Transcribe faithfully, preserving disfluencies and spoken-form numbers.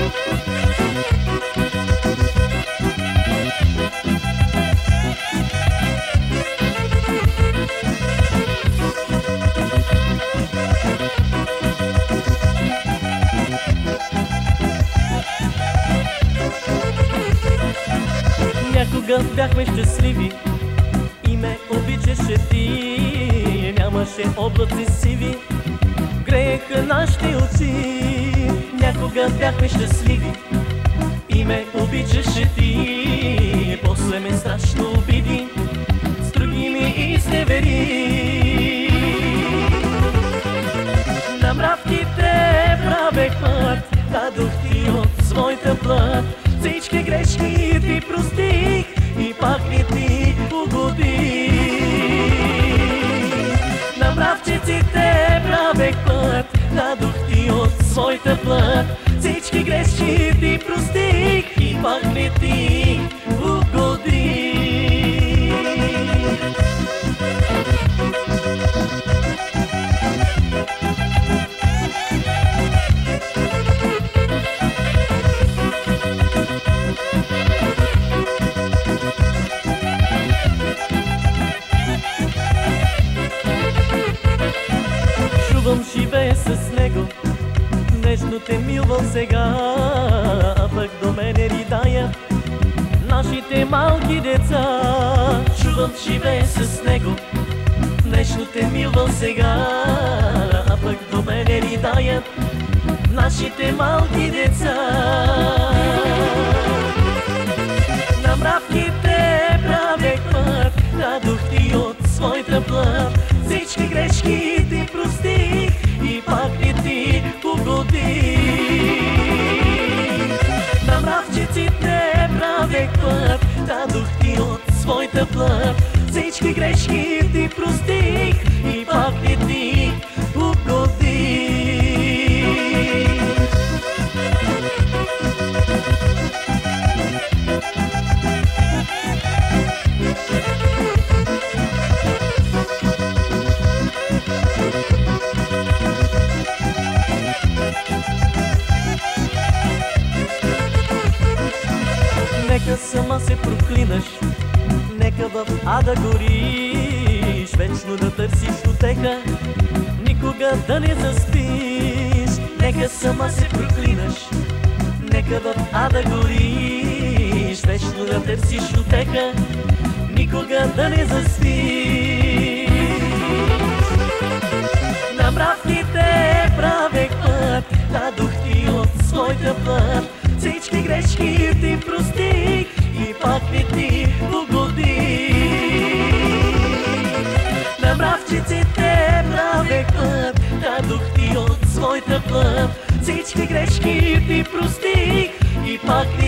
Някога бяхме щастливи и ме обичаше ти. Нямаше облаци сиви, грееха нашите очи. Някога бяхме щастливи и ме обичаше ти. После ме страшно обиди, с други ми изневери. На мравките правех път, дадох ти от своята плът. Всички грешки ти простих и пак не ти угодих. На мравчиците правех път, дадох ти от своята плът. Всички грешки ти простих и пак не ти угодих. Живее с него, нежно те милвал сега, а пък до мене ридая нашите малки деца. Чувам, живее с него, нежно те милвал сега, а пък до мене ридаят нашите малки деца. На мравките правех път, дадох ти от своята плът. Всички грешки ти простих и пак не ти угодих. На мравчиците правех път, дадох ти от своята плът. Всички грешки ти простих и пак не ти угодих. Нека сама се проклинаш, нека в ада гориш, вечно да търсиш утеха, никога да не заспиш. Нека сама се проклинаш, нека в ада гориш, вечно да търсиш утеха, никога да не заспиш. На мравките правех път, дадох ти от своята плът. Всички грешки ти простих и пак не ти угодих. На мравчиците правех път, дадох ти от своята плът. Всички грешки ти простих и пак не